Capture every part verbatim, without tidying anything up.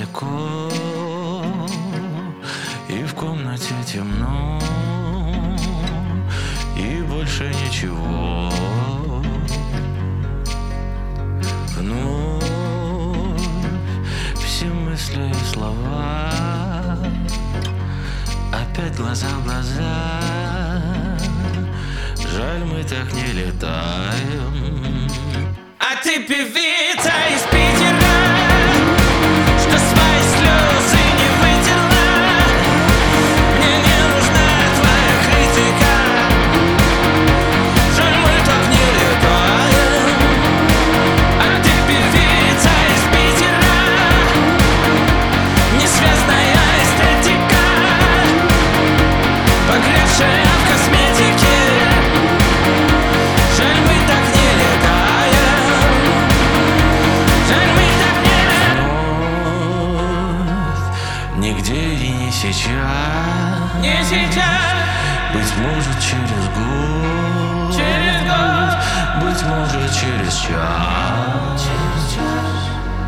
далеко, и в комнате темно, и больше ничего. Вновь все мысли и слова, опять глаза в глаза. Жаль, мы так не летаем. А ты певица из Питера, что свои слезы не вытерла. Мне не нужна твоя критика. Жаль, мы так не летаем. А ты певица из Питера, несвязная эстетика, погрязшая в косметике. Жаль, мы так не летаем. Жаль, мы так не летаем. Нигде и не сейчас. Не сейчас. Быть может, через год. Через год. Быть может, через час. Через час.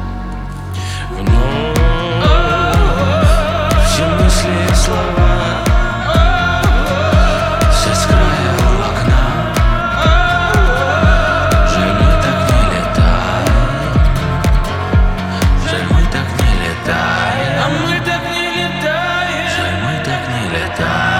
Вновь все мысли и слова, все с края у окна. Жаль, мы так не летаем. Жаль, мы так не летаем. А мы так не летаем. Жаль, мы так не летаем.